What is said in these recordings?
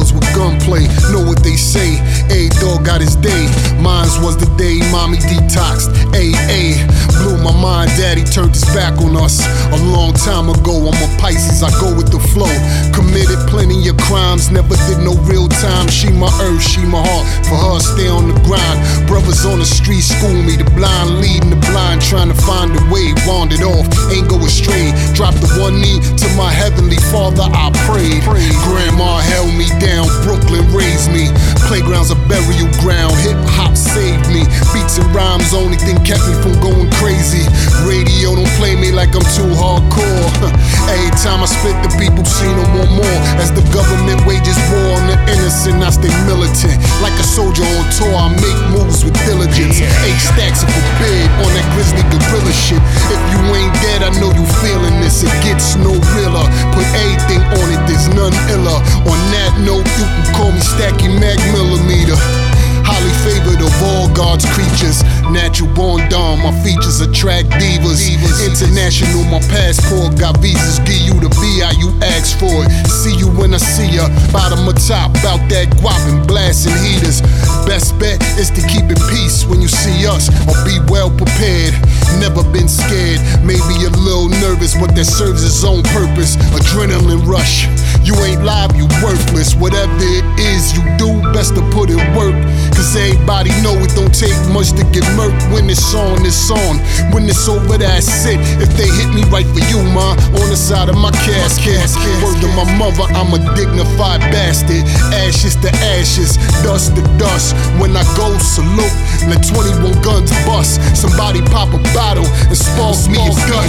girls with gunplay. Know what they say, a dog got his day. Mine's was the day mommy detoxed. AA blew my mind, daddy turned his back on us a long time ago. I'm a Pisces, I go with the flow. Committed plenty of crimes, never did no real time. She my earth, she my heart, for her stay on the grind. Brothers on the street school me, the blind leading the blind, trying to find a way. Wandered off, ain't go astray. Dropped the one knee to my heavenly father, I prayed. Grandma held me down, Brooklyn raised me. Playground's a burial ground, hip hop saved me. Beats and rhymes, only thing kept me from going crazy. Radio don't play me like I'm too hardcore. Every time I spit, the people see no more. As the government wages war on the innocent, I stay militant. Like a soldier on tour, I make moves with diligence. 8 stacks of a bid on that grizzly gorilla shit. If you ain't dead, I know you feeling this. It gets no realer. Put anything on it, there's none iller. On that note, you can call me Stacky Mac Millimeter. Highly favored of all God's creatures. Natural born dawn, my features attract divas. International, my passport got visas. Give you the VI, you ask for it. See you when I see ya. Bottom of top, bout that guap and blasting heaters. Best bet is to keep it peace when you see us, or be well prepared. Never been scared, maybe a little nervous, but that serves its own purpose. Adrenaline rush. You ain't live, you worthless. Whatever it is you do, best to put it work. Cause everybody know it don't take much to get murked. When it's on, it's on. When it's over, that's it. If they hit me right for you, ma, on the side of my casket. Word to my mother, I'm a dignified bastard. Ashes to ashes, dust to dust. When I go salute, let 21 guns bust. Somebody pop a bottle and spark me a gun.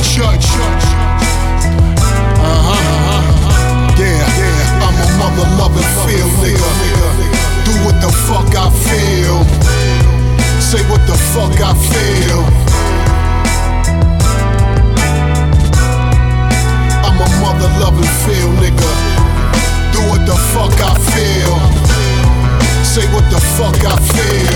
Yeah, I'm a mother-loving feel nigga. Do what the fuck I feel. Say what the fuck I feel. I'm a mother-loving feel nigga. Do what the fuck I feel. Say what the fuck I feel.